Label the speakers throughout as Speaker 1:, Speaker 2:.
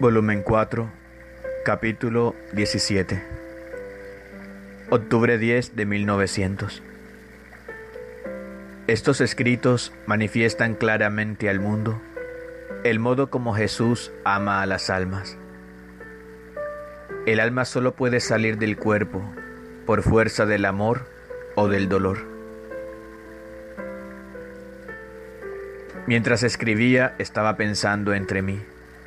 Speaker 1: Volumen 4, capítulo 17. Octubre 10 de 1900. Estos escritos manifiestan claramente al mundo el modo como Jesús ama a las almas. El alma solo puede salir del cuerpo por fuerza del amor o del dolor. Mientras escribía, estaba pensando entre mí.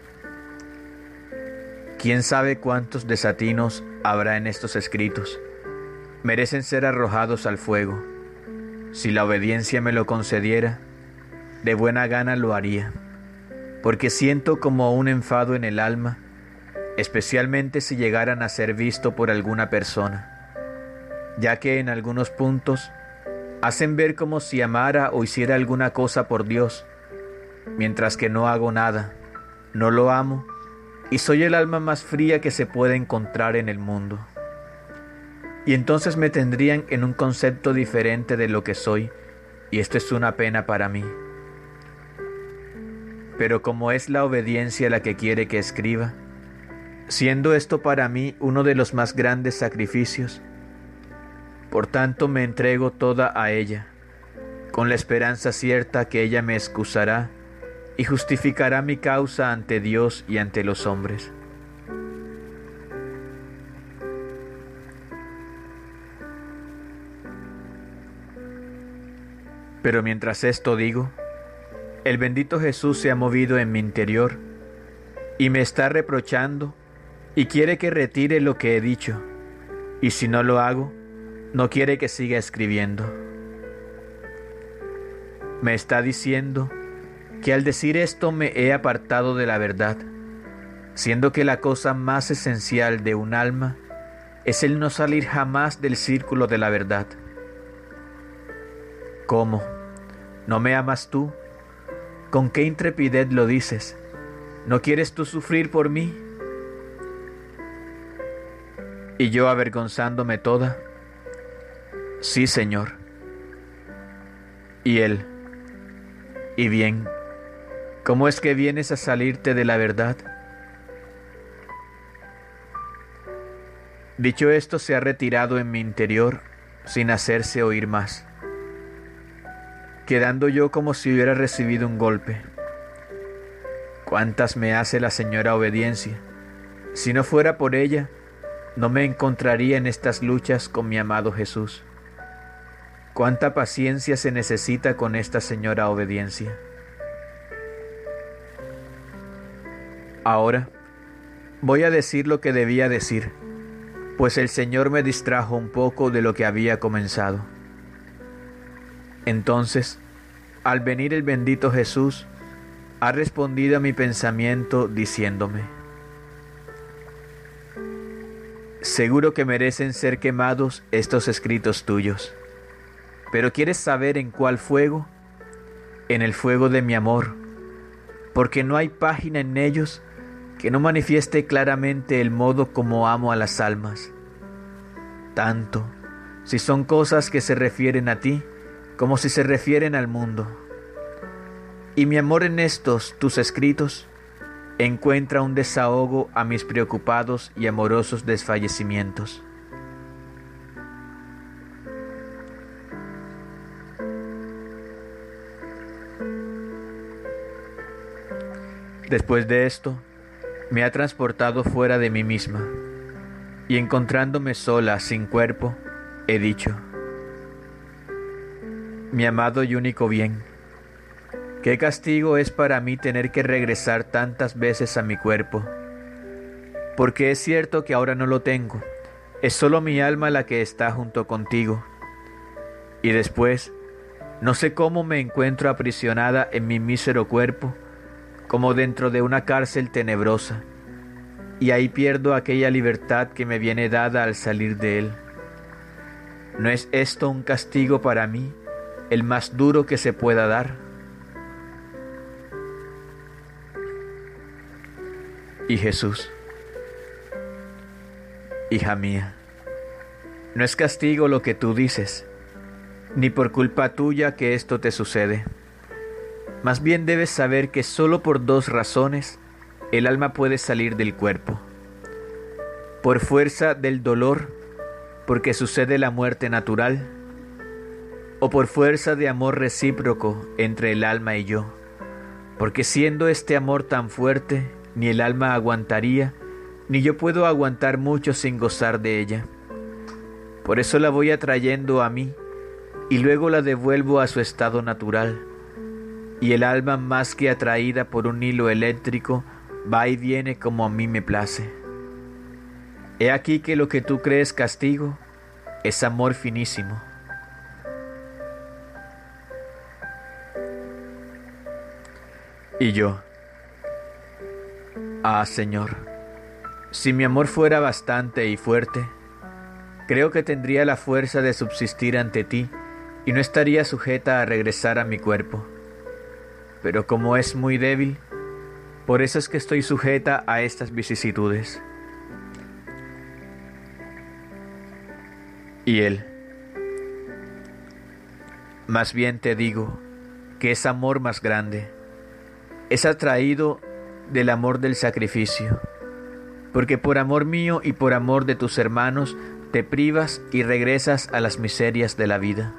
Speaker 1: ¿Quién sabe cuántos desatinos habrá en estos escritos? Merecen ser arrojados al fuego. Si la obediencia me lo concediera, de buena gana lo haría, porque siento como un enfado en el alma, especialmente si llegaran a ser visto por alguna persona, ya que en algunos puntos hacen ver como si amara o hiciera alguna cosa por Dios, mientras que no hago nada, no lo amo, y soy el alma más fría que se puede encontrar en el mundo. Y entonces me tendrían en un concepto diferente de lo que soy, y esto es una pena para mí. Pero como es la obediencia la que quiere que escriba, siendo esto para mí uno de los más grandes sacrificios, por tanto me entrego toda a ella, con la esperanza cierta que ella me excusará y justificará mi causa ante Dios y ante los hombres. Pero mientras esto digo, el bendito Jesús se ha movido en mi interior y me está reprochando y quiere que retire lo que he dicho, y si no lo hago, no quiere que siga escribiendo. Me está diciendo que al decir esto me he apartado de la verdad, siendo que la cosa más esencial de un alma es el no salir jamás del círculo de la verdad. ¿Cómo? ¿No me amas tú? ¿Con qué intrepidez lo dices? ¿No quieres tú sufrir por mí? Y yo, avergonzándome toda, sí, Señor. Y él, y bien, ¿cómo es que vienes a salirte de la verdad? Dicho esto, se ha retirado en mi interior sin hacerse oír más, quedando yo como si hubiera recibido un golpe. ¿Cuántas me hace la señora obediencia? Si no fuera por ella, no me encontraría en estas luchas con mi amado Jesús. ¿Cuánta paciencia se necesita con esta señora obediencia? Ahora voy a decir lo que debía decir, pues el Señor me distrajo un poco de lo que había comenzado. Entonces, al venir el bendito Jesús, ha respondido a mi pensamiento diciéndome: seguro que merecen ser quemados estos escritos tuyos, pero ¿quieres saber en cuál fuego? En el fuego de mi amor, porque no hay página en ellos que no manifieste claramente el modo como amo a las almas, tanto si son cosas que se refieren a ti, como si se refieren al mundo. Y mi amor en estos, tus escritos, encuentra un desahogo a mis preocupados y amorosos desfallecimientos. Después de esto, me ha transportado fuera de mí misma, y encontrándome sola, sin cuerpo, he dicho: mi amado y único bien, qué castigo es para mí tener que regresar tantas veces a mi cuerpo, porque es cierto que ahora no lo tengo, es solo mi alma la que está junto contigo, y después, no sé cómo me encuentro aprisionada en mi mísero cuerpo, como dentro de una cárcel tenebrosa, y ahí pierdo aquella libertad que me viene dada al salir de él. ¿No es esto un castigo para mí, el más duro que se pueda dar? Y Jesús: hija mía, no es castigo lo que tú dices, ni por culpa tuya que esto te sucede. Más bien debes saber que solo por dos razones el alma puede salir del cuerpo. Por fuerza del dolor, porque sucede la muerte natural, o por fuerza de amor recíproco entre el alma y yo, porque siendo este amor tan fuerte, ni el alma aguantaría, ni yo puedo aguantar mucho sin gozar de ella. Por eso la voy atrayendo a mí, y luego la devuelvo a su estado natural, y el alma, más que atraída por un hilo eléctrico, va y viene como a mí me place. He aquí que lo que tú crees castigo es amor finísimo. Y yo, Señor, si mi amor fuera bastante y fuerte, creo que tendría la fuerza de subsistir ante ti y no estaría sujeta a regresar a mi cuerpo. Pero como es muy débil, por eso es que estoy sujeta a estas vicisitudes. Y él, más bien te digo que es amor más grande, es atraído del amor del sacrificio, porque por amor mío y por amor de tus hermanos te privas y regresas a las miserias de la vida.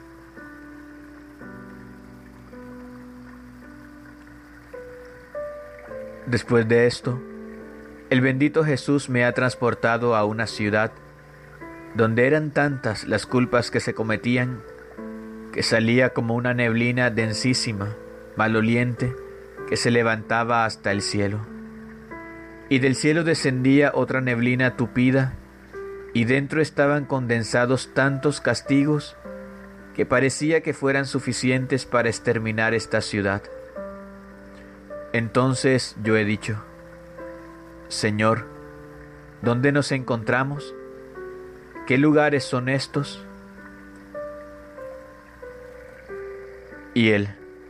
Speaker 1: Después de esto, el bendito Jesús me ha transportado a una ciudad donde eran tantas las culpas que se cometían, que salía como una neblina densísima, maloliente, que se levantaba hasta el cielo. Y del cielo descendía otra neblina tupida, y dentro estaban condensados tantos castigos que parecía que fueran suficientes para exterminar esta ciudad. Entonces yo he dicho, Señor, ¿dónde nos encontramos? ¿Qué lugares son estos? Y él,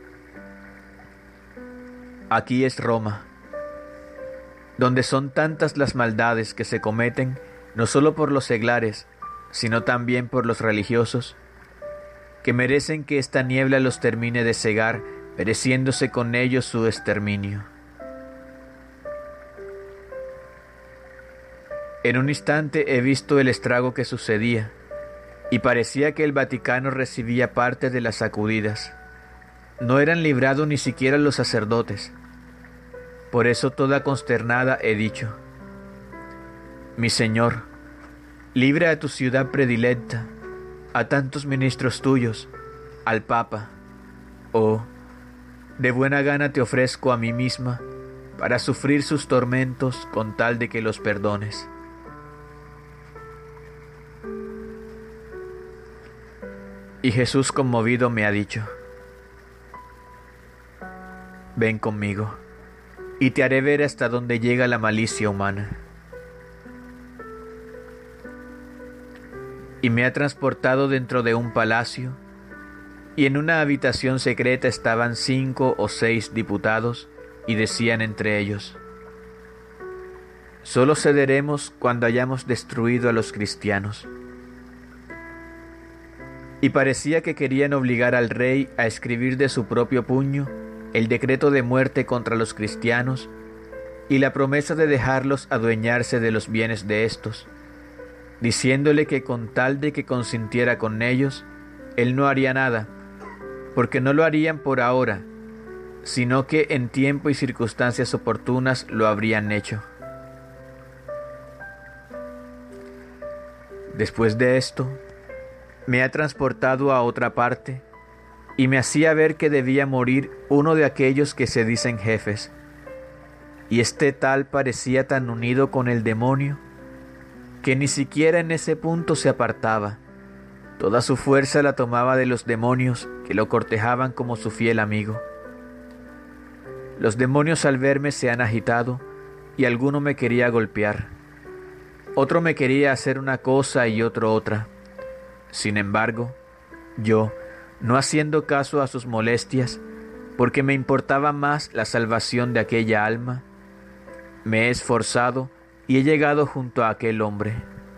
Speaker 1: aquí es Roma, donde son tantas las maldades que se cometen, no solo por los seglares, sino también por los religiosos, que merecen que esta niebla los termine de cegar, mereciéndose con ellos su exterminio. En un instante he visto el estrago que sucedía, y parecía que el Vaticano recibía parte de las sacudidas. No eran librados ni siquiera los sacerdotes. Por eso toda consternada he dicho, mi Señor, libra a tu ciudad predilecta, a tantos ministros tuyos, al Papa, de buena gana te ofrezco a mí misma, para sufrir sus tormentos con tal de que los perdones. Y Jesús conmovido me ha dicho, ven conmigo, y te haré ver hasta dónde llega la malicia humana. Y me ha transportado dentro de un palacio, y en una habitación secreta estaban 5 o 6 diputados, y decían entre ellos, solo cederemos cuando hayamos destruido a los cristianos. Y parecía que querían obligar al rey a escribir de su propio puño el decreto de muerte contra los cristianos y la promesa de dejarlos adueñarse de los bienes de estos, diciéndole que con tal de que consintiera con ellos, él no haría nada, porque no lo harían por ahora, sino que en tiempo y circunstancias oportunas lo habrían hecho. Después de esto, me ha transportado a otra parte y me hacía ver que debía morir uno de aquellos que se dicen jefes, y este tal parecía tan unido con el demonio que ni siquiera en ese punto se apartaba. Toda su fuerza la tomaba de los demonios que lo cortejaban como su fiel amigo. Los demonios al verme se han agitado y alguno me quería golpear, otro me quería hacer una cosa y otro otra. Sin embargo, yo, no haciendo caso a sus molestias, porque me importaba más la salvación de aquella alma, me he esforzado y he llegado junto a aquel hombre.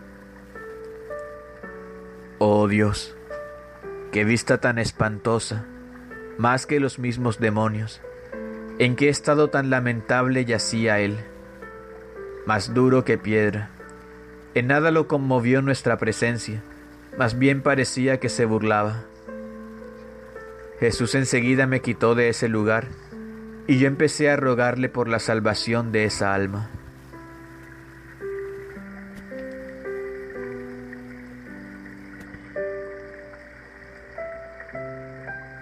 Speaker 1: Oh Dios, qué vista tan espantosa, más que los mismos demonios, ¿En qué estado tan lamentable yacía él? Más duro que piedra. En nada lo conmovió nuestra presencia, más bien parecía que se burlaba. Jesús enseguida me quitó de ese lugar, y yo empecé a rogarle por la salvación de esa alma.